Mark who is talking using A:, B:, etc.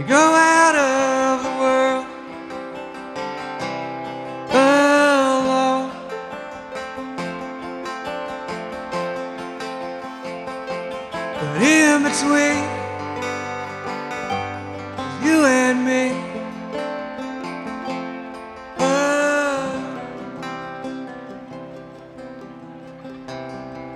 A: go out of the world alone. But in between you and